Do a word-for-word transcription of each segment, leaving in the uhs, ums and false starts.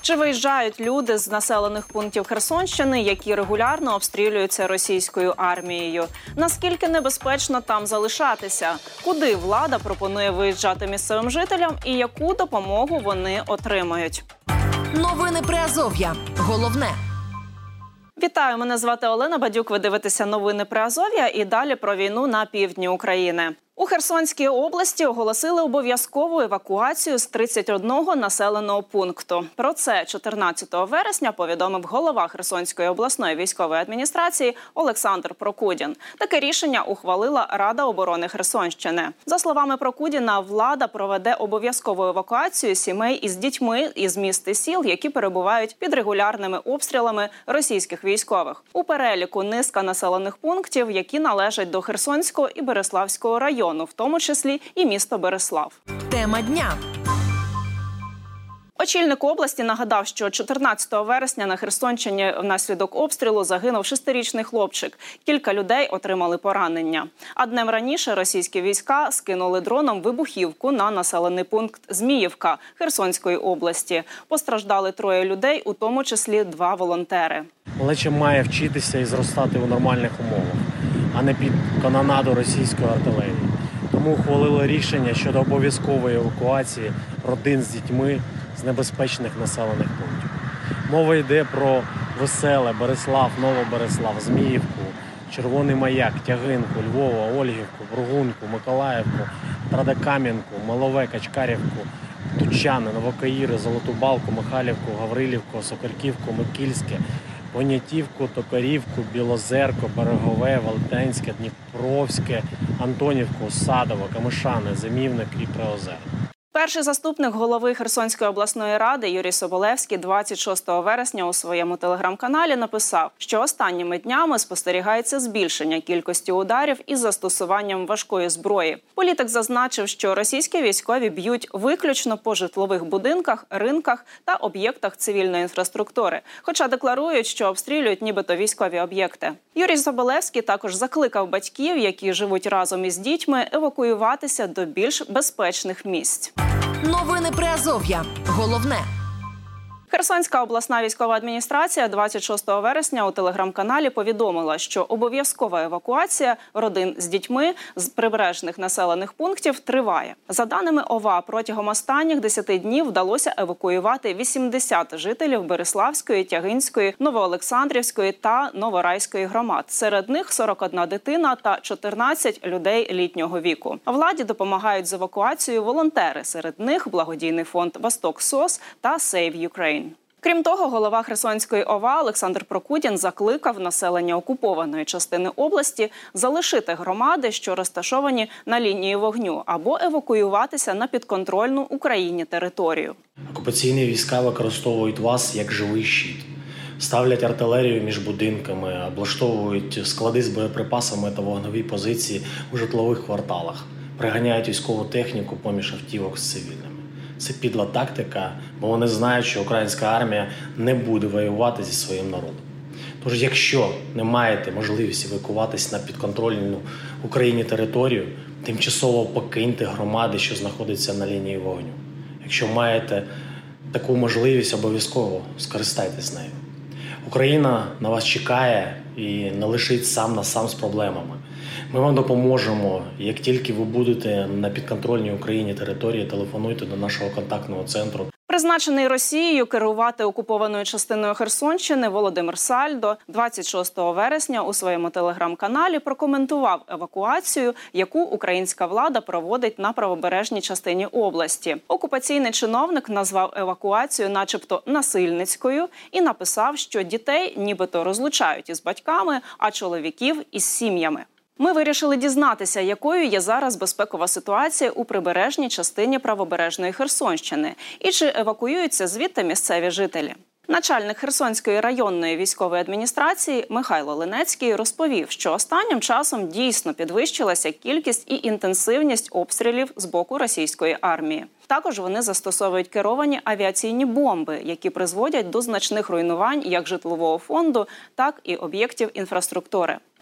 Чи виїжджають люди з населених пунктів Херсонщини, які регулярно обстрілюються російською армією? Наскільки небезпечно там залишатися? Куди влада пропонує виїжджати місцевим жителям і яку допомогу вони отримають? Новини Приазов'я. Головне. Вітаю, мене звати Олена Бадюк. Ви дивитеся новини Приазов'я і далі про війну на півдні України. У Херсонській області оголосили обов'язкову евакуацію з тридцять одного населеного пункту. Про це чотирнадцятого вересня повідомив голова Херсонської обласної військової адміністрації Олександр Прокудін. Таке рішення ухвалила Рада оборони Херсонщини. За словами Прокудіна, влада проведе обов'язкову евакуацію сімей із дітьми із міст і сіл, які перебувають під регулярними обстрілами російських військових. У переліку низка населених пунктів, які належать до Херсонського і Береславського району, в тому числі і місто Береслав. Тема дня. Очільник області нагадав, що чотирнадцятого вересня на Херсонщині внаслідок обстрілу загинув шестирічний хлопчик. Кілька людей отримали поранення. А днем раніше російські війська скинули дроном вибухівку на населений пункт Зміївка Херсонської області. Постраждали троє людей, у тому числі два волонтери. Малеча має вчитися і зростати у нормальних умовах, а не під канонаду російської артилерії. Тому ухвалили рішення щодо обов'язкової евакуації родин з дітьми з небезпечних населених пунктів. Мова йде про Веселе, Береслав, Новобереслав, Зміївку, Червоний Маяк, Тягинку, Львова, Ольгівку, Бругунку, Миколаївку, Традокам'янку, Малове, Качкарівку, Тучани, Новокаїри, Золоту Балку, Михайлівку, Гаврилівку, Сокольківку, Микільське, Понятівку, Токарівку, Білозерко, Берегове, Велетенське, Дніпровське, Антонівку, Садово, Камишани, Зимівник і Приозер. Перший заступник голови Херсонської обласної ради Юрій Соболевський двадцять шостого вересня у своєму телеграм-каналі написав, що останніми днями спостерігається збільшення кількості ударів із застосуванням важкої зброї. Політик зазначив, що російські військові б'ють виключно по житлових будинках, ринках та об'єктах цивільної інфраструктури, хоча декларують, що обстрілюють нібито військові об'єкти. Юрій Соболевський також закликав батьків, які живуть разом із дітьми, евакуюватися до більш безпечних місць. Новини Приазов'я. Головне. Херсонська обласна військова адміністрація двадцять шостого вересня у телеграм-каналі повідомила, що обов'язкова евакуація родин з дітьми з прибережних населених пунктів триває. За даними ОВА, протягом останніх десяти днів вдалося евакуювати вісімдесят жителів Береславської, Тягинської, Новоолександрівської та Новорайської громад. Серед них сорок одна дитина та чотирнадцять людей літнього віку. Владі допомагають з евакуацією волонтери. Серед них благодійний фонд «Восток СОС» та «Save Ukraine». Крім того, голова Херсонської ОВА Олександр Прокудін закликав населення окупованої частини області залишити громади, що розташовані на лінії вогню, або евакуюватися на підконтрольну Україні територію. Окупаційні війська використовують вас як живий щит. Ставлять артилерію між будинками, облаштовують склади з боєприпасами та вогневі позиції у житлових кварталах, приганяють військову техніку поміж автівок з цивільними. Це підла тактика, бо вони знають, що українська армія не буде воювати зі своїм народом. Тож, якщо не маєте можливості евакуватись на підконтрольну Україні територію, тимчасово покиньте громади, що знаходяться на лінії вогню. Якщо маєте таку можливість, обов'язково скористайтесь нею. Україна на вас чекає і не лишить сам на сам з проблемами. Ми вам допоможемо. Як тільки ви будете на підконтрольній Україні території, телефонуйте до нашого контактного центру. Призначений Росією керувати окупованою частиною Херсонщини Володимир Сальдо двадцять шостого вересня у своєму телеграм-каналі прокоментував евакуацію, яку українська влада проводить на правобережній частині області. Окупаційний чиновник назвав евакуацію начебто насильницькою і написав, що дітей нібито розлучають із батьками, а чоловіків із сім'ями. Ми вирішили дізнатися, якою є зараз безпекова ситуація у прибережній частині правобережної Херсонщини і чи евакуюються звідти місцеві жителі. Начальник Херсонської районної військової адміністрації Михайло Линецький розповів, що останнім часом дійсно підвищилася кількість і інтенсивність обстрілів з боку російської армії. Також вони застосовують керовані авіаційні бомби, які призводять до значних руйнувань як житлового фонду, так і об'єктів інфраструктури.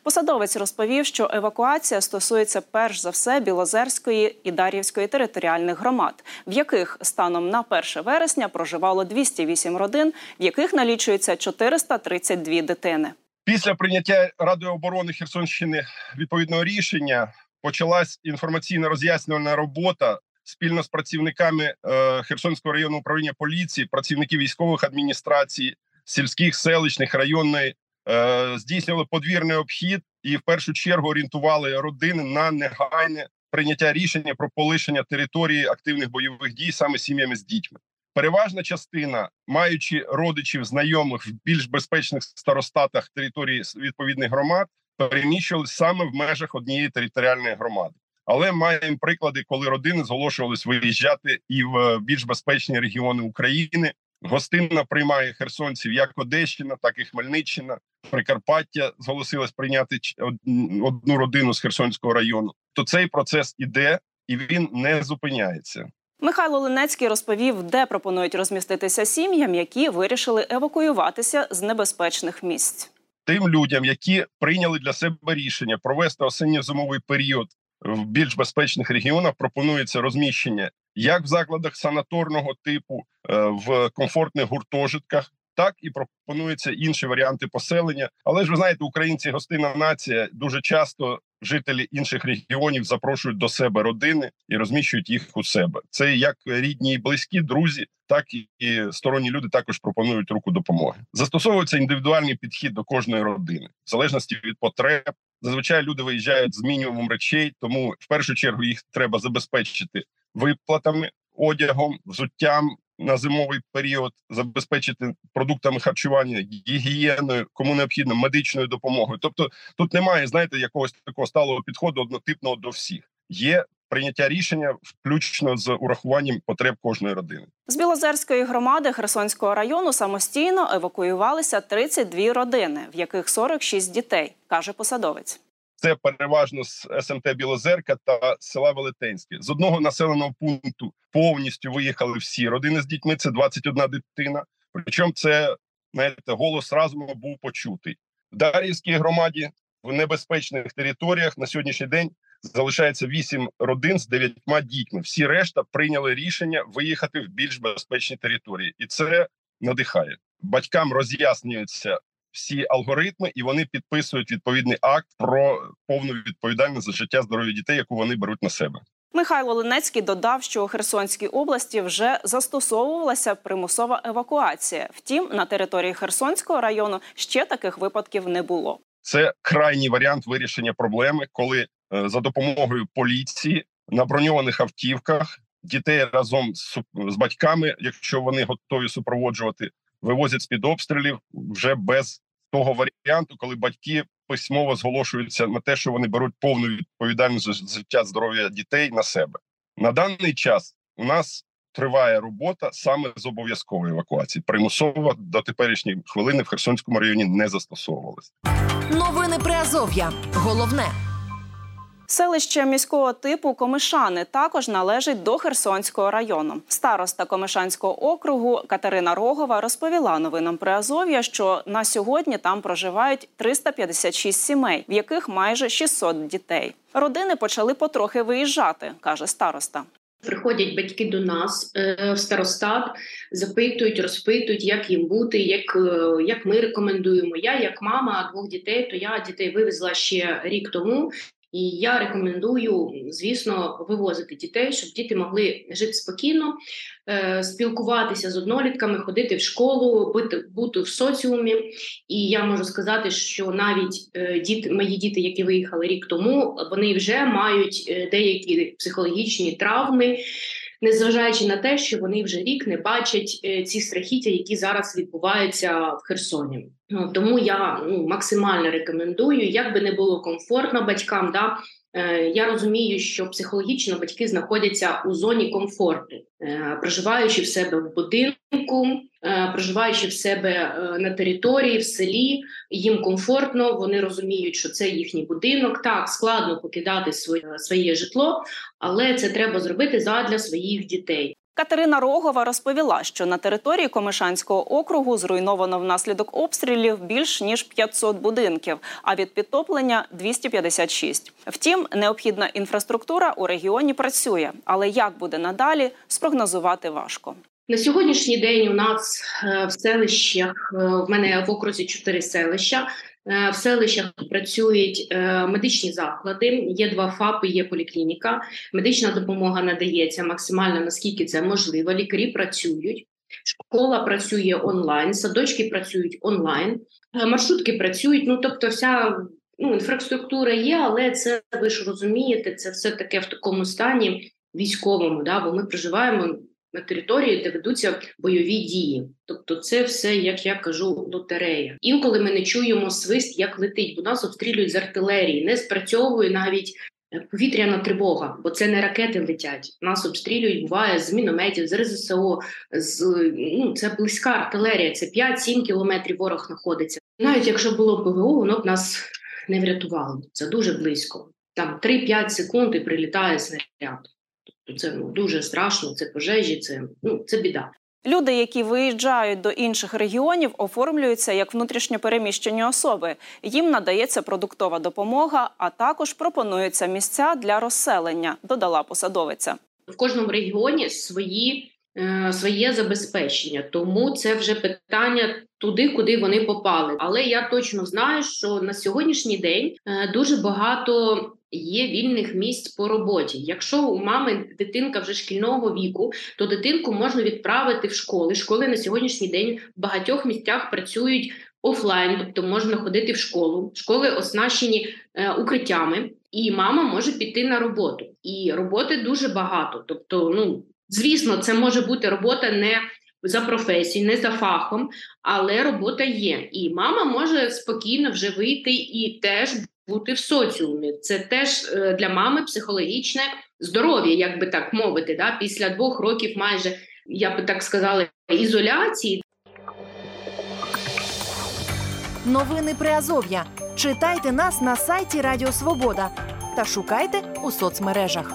Посадовець розповів, що евакуація стосується перш за все Білозерської і Дар'ївської територіальних громад, в яких станом на перше вересня проживало двісті вісім родин, в яких налічується чотириста тридцять дві дитини. Після прийняття Радою оборони Херсонщини відповідного рішення почалась інформаційно-роз'яснювальна робота спільно з працівниками е, Херсонського районного управління поліції, працівників військових адміністрацій, сільських, селищних, районної, е, здійснювали подвірний обхід і в першу чергу орієнтували родини на негайне прийняття рішення про полишення території активних бойових дій саме сім'ями з дітьми. Переважна частина, маючи родичів, знайомих в більш безпечних старостатах території відповідних громад, переміщувалися саме в межах однієї територіальної громади. Але маємо приклади, коли родини зголошувались виїжджати і в більш безпечні регіони України. Гостинно приймає херсонців як Одещина, так і Хмельниччина. Прикарпаття зголосилось прийняти одну родину з Херсонського району. То цей процес іде і він не зупиняється. Михайло Линецький розповів, де пропонують розміститися сім'ям, які вирішили евакуюватися з небезпечних місць. Тим людям, які прийняли для себе рішення провести осінньо-зимовий період в більш безпечних регіонах, пропонується розміщення як в закладах санаторного типу, в комфортних гуртожитках, так і пропонуються інші варіанти поселення. Але ж ви знаєте, українці – гостинна нація, дуже часто жителі інших регіонів запрошують до себе родини і розміщують їх у себе. Це як рідні і близькі, друзі, так і сторонні люди також пропонують руку допомоги. Застосовується індивідуальний підхід до кожної родини, в залежності від потреб. Зазвичай люди виїжджають з мінімумом речей, тому в першу чергу їх треба забезпечити виплатами, одягом, взуттям на зимовий період, забезпечити продуктами харчування, гігієною, кому необхідно, медичною допомогою. Тобто тут немає, знаєте, якогось такого сталого підходу однотипного до всіх. Є прийняття рішення включно з урахуванням потреб кожної родини. З Білозерської громади Херсонського району самостійно евакуювалися тридцять дві родини, в яких сорок шість дітей, каже посадовець. Це переважно з ес ем те Білозерка та села Велетенське. З одного населеного пункту повністю виїхали всі родини з дітьми, це двадцять одна дитина. Причому це, знаєте, голос разуму був почутий. В Дар'ївській громаді в небезпечних територіях на сьогоднішній день залишається вісім родин з дев'ятьма дітьми. Всі решта прийняли рішення виїхати в більш безпечні території. І це надихає. Батькам роз'яснюються всі алгоритми, і вони підписують відповідний акт про повну відповідальність за життя, здоров'я дітей, яку вони беруть на себе. Михайло Линецький додав, що у Херсонській області вже застосовувалася примусова евакуація. Втім, на території Херсонського району ще таких випадків не було. Це крайній варіант вирішення проблеми, коли е, за допомогою поліції на броньованих автівках дітей разом з, з батьками, якщо вони готові супроводжувати, вивозять з-під обстрілів вже без того варіанту, коли батьки письмово зголошуються на те, що вони беруть повну відповідальність за життя, здоров'я дітей на себе. На даний час у нас триває робота саме з обов'язкової евакуації. Примусово до теперішньої хвилини в Херсонському районі не застосовувалися. Новини Приазов'я. Головне. Селище міського типу Комишани також належить до Херсонського району. Староста Комишанського округу Катерина Рогова розповіла новинам Приазов'я, що на сьогодні там проживають триста п'ятдесят шість сімей, в яких майже шістсот дітей. Родини почали потрохи виїжджати, каже староста. Приходять батьки до нас е, в старостат, запитують, розпитують, як їм бути, як, е, як ми рекомендуємо. Я, як мама двох дітей, то я дітей вивезла ще рік тому. І я рекомендую, звісно, вивозити дітей, щоб діти могли жити спокійно, е, спілкуватися з однолітками, ходити в школу, бути, бути в соціумі. І я можу сказати, що навіть е, діти, мої діти, які виїхали рік тому, вони вже мають е, деякі психологічні травми, незважаючи на те, що вони вже рік не бачать е, ці страхіття, які зараз відбуваються в Херсоні. Ну, тому я ну, максимально рекомендую, як би не було комфортно батькам, да, е, я розумію, що психологічно батьки знаходяться у зоні комфорту, е, проживаючи в себе в будинку, е, проживаючи в себе е, на території, в селі, їм комфортно, вони розуміють, що це їхній будинок. Так, складно покидати своє, своє житло, але це треба зробити задля своїх дітей. Катерина Рогова розповіла, що на території Комишанського округу зруйновано внаслідок обстрілів більш ніж п'ятсот будинків, а від підтоплення – двісті п'ятдесят шість. Втім, необхідна інфраструктура у регіоні працює, але як буде надалі, спрогнозувати важко. На сьогоднішній день у нас в селищах, в мене в окрузі чотири селища, в селищах працюють медичні заклади, є два ФАПи, є поліклініка, медична допомога надається максимально, наскільки це можливо, лікарі працюють, школа працює онлайн, садочки працюють онлайн, маршрутки працюють, ну тобто вся ну, інфраструктура є, але це, ви ж розумієте, це все таке в такому стані військовому, да, бо ми проживаємо на території, де ведуться бойові дії. Тобто це все, як я кажу, лотерея. Інколи ми не чуємо свист, як летить, бо нас обстрілюють з артилерії, не спрацьовує навіть повітряна тривога, бо це не ракети летять. Нас обстрілюють, буває, з мінометів, з Р З С О, з, ну, це близька артилерія, це п'ять-сім кілометрів ворог знаходиться. Навіть якщо було П В О, воно б нас не врятувало. Це дуже близько. Там три-п'ять секунд і прилітає снаряд. Це ну, дуже страшно, це пожежі, це, ну, це біда. Люди, які виїжджають до інших регіонів, оформлюються як внутрішньо переміщені особи. Їм надається продуктова допомога, а також пропонуються місця для розселення, додала посадовиця. В кожному регіоні свої, е, своє забезпечення, тому це вже питання туди, куди вони попали. Але я точно знаю, що на сьогоднішній день е, дуже багато є вільних місць по роботі. Якщо у мами дитинка вже шкільного віку, то дитинку можна відправити в школи. Школи на сьогоднішній день в багатьох місцях працюють офлайн, тобто можна ходити в школу. Школи оснащені е, укриттями, і мама може піти на роботу. І роботи дуже багато. Тобто, ну, звісно, це може бути робота не за професією, не за фахом, але робота є. І мама може спокійно вже вийти і теж бути в соціумі. Це теж для мами психологічне здоров'я, як би так мовити, да? Після двох років майже, я би так сказала, ізоляції. Новини Приазов'я. Читайте нас на сайті Радіо Свобода та шукайте у соцмережах.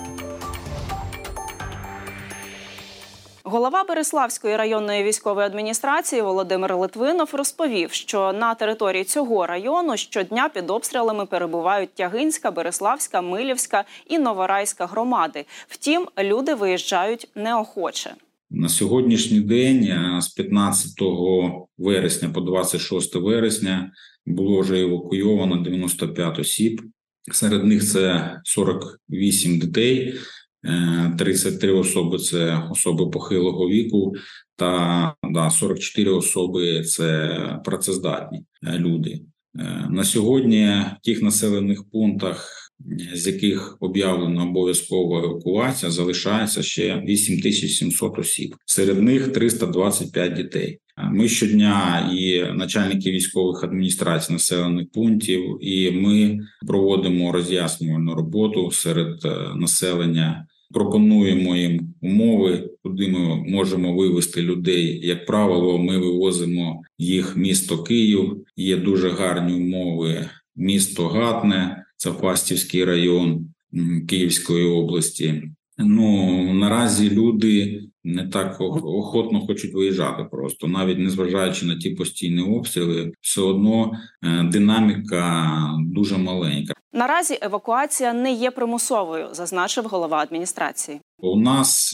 Голова Бериславської районної військової адміністрації Володимир Литвинов розповів, що на території цього району щодня під обстрілами перебувають Тягинська, Бериславська, Милівська і Новорайська громади. Втім, люди виїжджають неохоче. На сьогоднішній день з п'ятнадцятого вересня по двадцять шосте вересня було вже евакуйовано дев'яносто п'ять осіб. Серед них це сорок вісім дітей, тридцять три особи – це особи похилого віку, та да, сорок чотири особи – це працездатні люди. На сьогодні в тих населених пунктах, з яких об'явлена обов'язкова евакуація, залишається ще вісім тисяч сімсот осіб. Серед них триста двадцять п'ять дітей. Ми щодня і начальники військових адміністрацій населених пунктів, і ми проводимо роз'яснювальну роботу серед населення. Пропонуємо їм умови, куди ми можемо вивезти людей. Як правило, ми вивозимо їх в місто Київ. Є дуже гарні умови. Місто Гатне, це Фастівський район Київської області. Ну, наразі люди не так охотно хочуть виїжджати просто. Навіть незважаючи на ті постійні обстріли, все одно динаміка дуже маленька. Наразі евакуація не є примусовою, зазначив голова адміністрації. У нас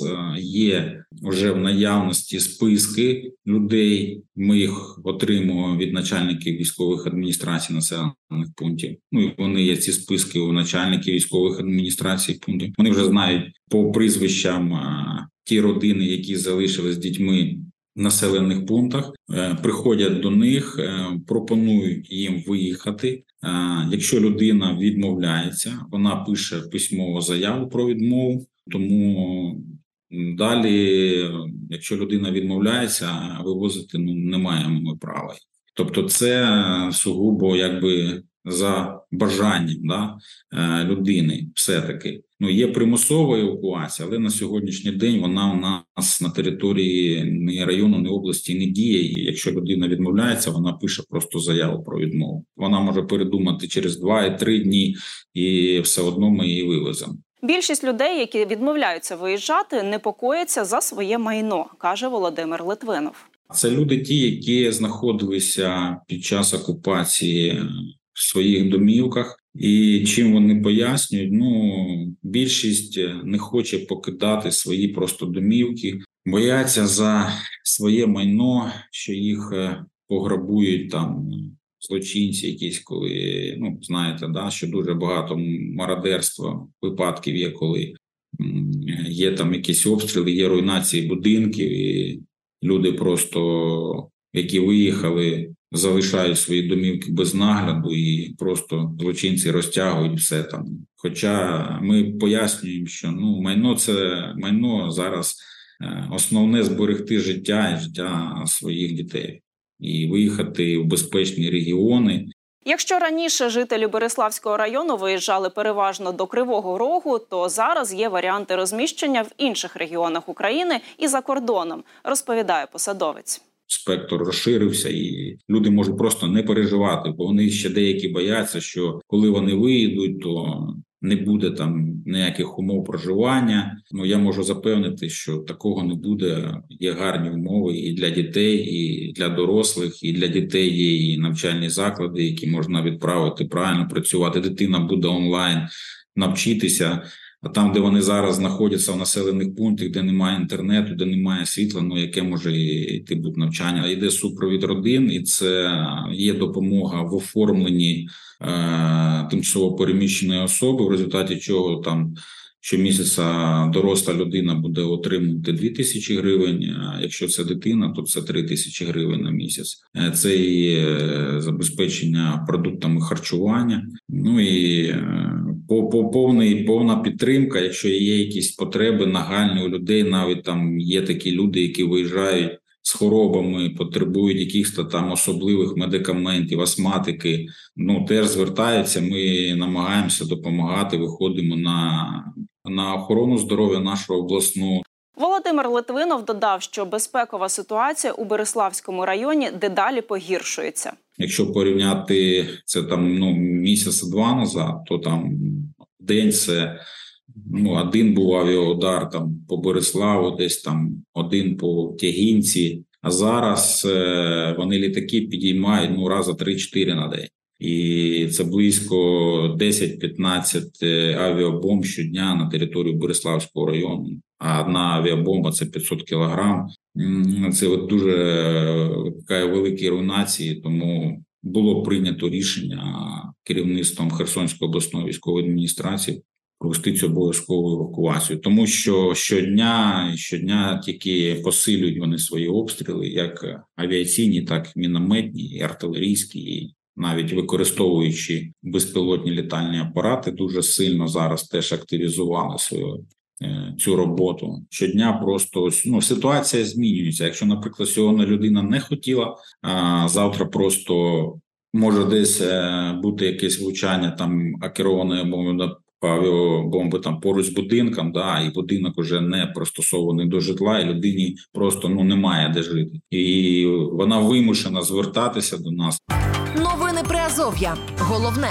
є вже в наявності списки людей, ми їх отримуємо від начальників військових адміністрацій населених пунктів. Ну і вони є, ці списки, у начальників військових адміністрацій пунктів. Вони вже знають по прізвищам ті родини, які залишились з дітьми в населених пунктах, приходять до них, пропонують їм виїхати. Якщо людина відмовляється, вона пише письмову заяву про відмову. Тому далі, якщо людина відмовляється, вивозити ну, не маємо ми права. Тобто це сугубо якби за бажанням, да, людини все-таки. Ну, є примусова евакуація, але на сьогоднішній день вона у нас на території ні району, ні області не діє. І якщо людина відмовляється, вона пише просто заяву про відмову. Вона може передумати через два і три дні, і все одно ми її вивеземо. Більшість людей, які відмовляються виїжджати, непокояться за своє майно, каже Володимир Литвинов. Це люди ті, які знаходилися під час окупації в своїх домівках. І чим вони пояснюють? Ну, більшість не хоче покидати свої просто домівки, бояться за своє майно, що їх пограбують там злочинці якісь, коли, ну, знаєте, да, що дуже багато мародерства випадків є, коли є там якісь обстріли, є руйнації будинків, і люди просто, які виїхали, залишають свої домівки без нагляду і просто злочинці розтягують все там. Хоча ми пояснюємо, що ну майно це майно зараз основне зберегти життя і життя своїх дітей і виїхати в безпечні регіони. Якщо раніше жителі Бериславського району виїжджали переважно до Кривого Рогу, то зараз є варіанти розміщення в інших регіонах України і за кордоном, розповідає посадовець. Спектр розширився і люди можуть просто не переживати, бо вони ще деякі бояться, що коли вони виїдуть, то не буде там ніяких умов проживання. Ну, я можу запевнити, що такого не буде. Є гарні умови і для дітей, і для дорослих, і для дітей є і навчальні заклади, які можна відправити правильно працювати. Дитина буде онлайн навчитися. А там, де вони зараз знаходяться в населених пунктах, де немає інтернету, де немає світла, ну яке може йти бути навчання? Йде супровід родин, і це є допомога в оформленні е, тимчасово переміщеної особи, в результаті чого там щомісяця доросла людина буде отримувати дві тисячі гривень, а якщо це дитина, то це три тисячі гривень на місяць. Це і забезпечення продуктами харчування, ну і по, по повний, повна підтримка, якщо є якісь потреби нагальні у людей, навіть там є такі люди, які виїжджають з хворобами, потребують якихось там особливих медикаментів, астматики, ну теж звертаються, ми намагаємося допомагати, виходимо на, на охорону здоров'я нашого обласного. Володимир Литвинов додав, що безпекова ситуація у Бериславському районі дедалі погіршується. Якщо порівняти це там ну місяць-два назад, то там в день це ну один був авіаудар там по Бериславу, десь там один по Тягінці, а зараз е, вони літаки підіймають ну рази три-чотири на день. І це близько десять-п'ятнадцять авіабомб щодня на територію Бериславського району. А одна авіабомба – це п'ятсот кілограм. Це от дуже така великі руйнації, тому було прийнято рішення керівництвом Херсонської обласної військової адміністрації провести цю обов'язкову евакуацію. Тому що щодня, щодня тільки посилюють вони свої обстріли, як авіаційні, так і мінометні, і артилерійські, і навіть використовуючи безпілотні літальні апарати, дуже сильно зараз теж активізували свою цю роботу. Щодня просто ну, ситуація змінюється. Якщо, наприклад, сьогодні людина не хотіла, а завтра просто може десь бути якесь влучання там керованої бомби, авіабомби там поруч з будинком, да, і будинок уже не пристосований до житла, і людині просто ну немає де жити. І вона вимушена звертатися до нас. Новини Приазов'я. Головне.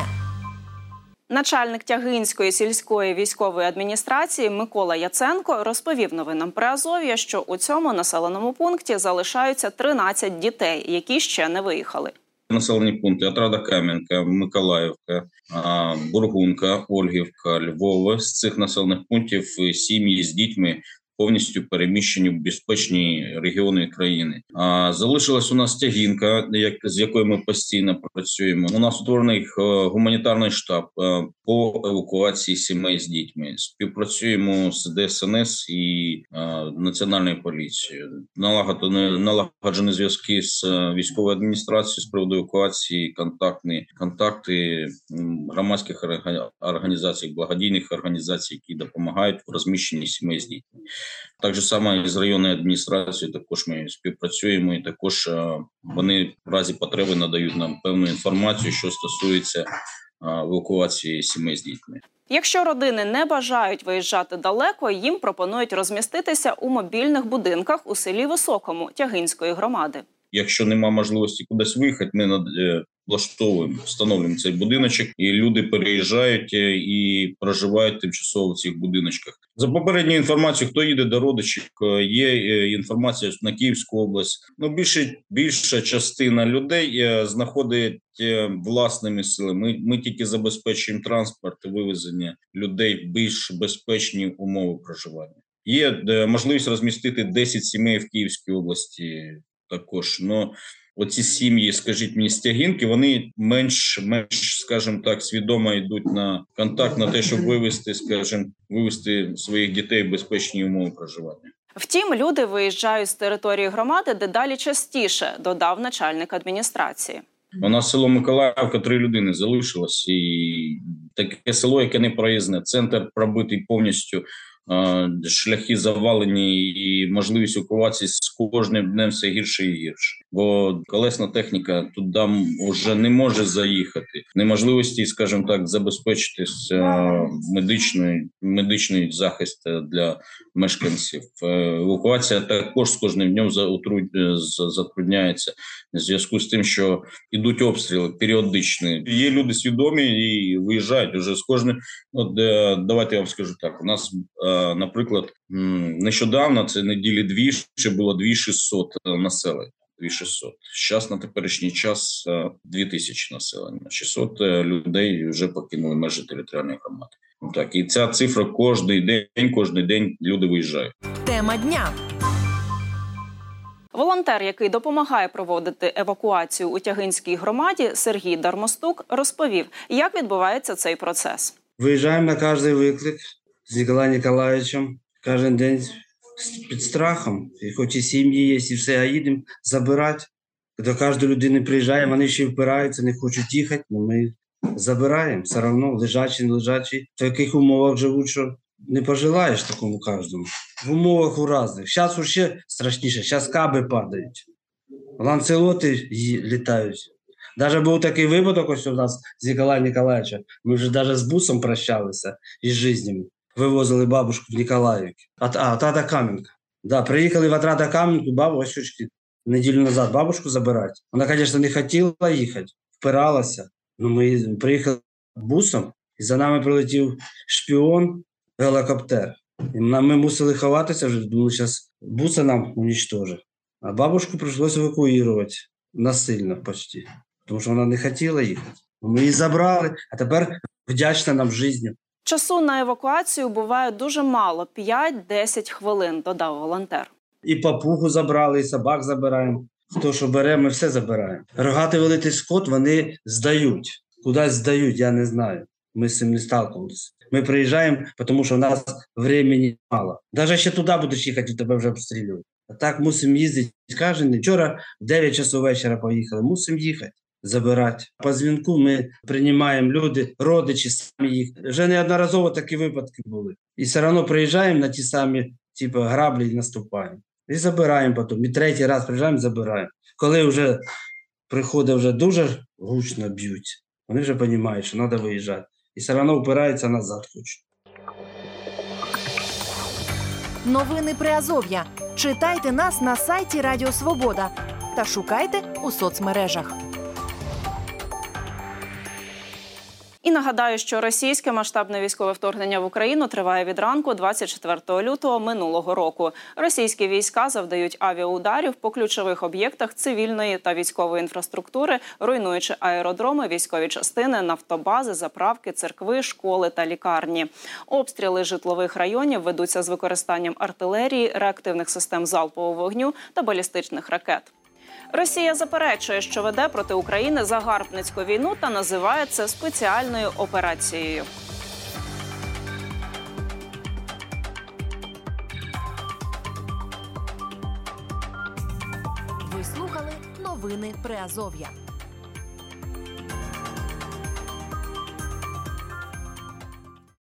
Начальник Тягинської сільської військової адміністрації Микола Яценко розповів новинам Приазов'я, що у цьому населеному пункті залишаються тринадцять дітей, які ще не виїхали. Населені пункти Отрада Кам'янка, Миколаївка, Бургунка, Ольгівка, Львова. З цих населених пунктів сім'ї з дітьми повністю переміщені в безпечні регіони країни. А залишилась у нас Тягінка, як з якою ми постійно працюємо. У нас утворений гуманітарний штаб по евакуації сімей з дітьми. Співпрацюємо з Д S N S і Національною поліцією. Налагоджені, налагоджені зв'язки з військовою адміністрацією з приводу евакуації, контактні контакти громадських організацій, благодійних організацій, які допомагають в розміщенні сімей з дітьми. Так же само і з районною адміністрацією також ми співпрацюємо, і також вони в разі потреби надають нам певну інформацію, що стосується евакуації сімей з дітьми. Якщо родини не бажають виїжджати далеко, їм пропонують розміститися у мобільних будинках у селі Високому Тягинської громади. Якщо немає можливості кудись виїхати, ми облаштовуємо, встановлюємо цей будиночок, і люди переїжджають і проживають тимчасово в цих будиночках. За попередньою інформацією, хто їде до родичів, є інформація на Київську область. Ну, більше, більша частина людей знаходить власними силами. Ми, ми тільки забезпечуємо транспорт і вивезення людей в більш безпечні умови проживання. Є можливість розмістити десять сімей в Київській області також. Но оці сім'ї, скажіть мені, стягінки, вони менш, менш, скажімо так, свідомо йдуть на контакт, на те, щоб вивести, скажімо, вивести своїх дітей в безпечні умови проживання. Втім, люди виїжджають з території громади дедалі частіше, додав начальник адміністрації. У нас село Миколаївка, три людини залишилось, і таке село, яке не проїзне, центр пробитий повністю, шляхи завалені, і можливість евакуації з кожним днем все гірше і гірше. Бо колесна техніка туди вже не може заїхати. Неможливості, скажімо так, забезпечити медичний, медичний захист для мешканців. Евакуація також з кожним днем затрудняється в зв'язку з тим, що йдуть обстріли періодичні. Є люди свідомі і виїжджають вже з кожним. От, давайте я вам скажу так, у нас, наприклад, нещодавно, це неділі дві, ще було дві тисячі шістсот населення. дві тисячі шістсот. Зараз на теперішній час дві тисячі населення. шістсот людей вже покинули межі територіальної громади. Так, і ця цифра кожний день, кожен день люди виїжджають. Тема дня. Волонтер, який допомагає проводити евакуацію у Тягинській громаді, Сергій Дармостук, розповів, як відбувається цей процес. Виїжджаємо на кожний виклик з Ніколаєм Ніколаєвичем кожен день під страхом. І хоч і сім'ї є, і все, а їдемо забирати. До кожної людини приїжджає, вони ще впираються, не хочуть їхати, але ми забираємо. Все одно, лежачі, не лежачі. В таких умовах живуть, що не пожелаєш такому кожному. В умовах у різних. Зараз ще страшніше, зараз каби падають. Ланцелоти літають. Навіть був такий випадок ось у нас з Ніколаєм Ніколаєвичем. Ми вже навіть з бусом прощалися із життями. Вивозили бабушку в Ніколаївки. А, а Отрада Кам'янка. Да, приїхали в Отрада Кам'янку, бабушку неділю назад бабушку забирати. Вона, звісно, не хотіла їхати, впиралася. Ну, ми приїхали бусом, і за нами прилетів шпіон, гелікоптер. І ми мусили ховатися вже, думали, зараз буса нам уничтожить. А бабушку прийшлося евакуювати насильно почти, тому що вона не хотіла їхати. Ми її забрали, а тепер вдячна нам життю. Часу на евакуацію буває дуже мало – п'ять-десять хвилин, додав волонтер. І папугу забрали, і собак забираємо. Хто що бере, ми все забираємо. Рогатий великий скот вони здають. Кудись здають, я не знаю. Ми з цим не сталкувалися. Ми приїжджаємо, тому що в нас времени мало. Навіть ще туди будеш їхати, тебе вже обстрілюють. А так мусимо їздити кожен день. Вчора в дев'ять часов вечора поїхали, мусимо їхати, забирати. По дзвінку ми приймаємо люди, родичі самі їх. Вже неодноразово такі випадки були. І все одно приїжджаємо на ті самі типу, граблі і наступаємо. І забираємо потім. І третій раз приїжджаємо, забираємо. Коли вже приходить, вже дуже гучно б'ють, вони вже розуміють, що треба виїжджати. І все одно впираються назад хочуть. Новини Приазов'я. Читайте нас на сайті Радіо Свобода та шукайте у соцмережах. І нагадаю, що російське масштабне військове вторгнення в Україну триває від ранку двадцять четвертого лютого минулого року. Російські війська завдають авіаударів по ключових об'єктах цивільної та військової інфраструктури, руйнуючи аеродроми, військові частини, нафтобази, заправки, церкви, школи та лікарні. Обстріли житлових районів ведуться з використанням артилерії, реактивних систем залпового вогню та балістичних ракет. Росія заперечує, що веде проти України загарбницьку війну та називає це спеціальною операцією. Ви слухали новини Приазов'я.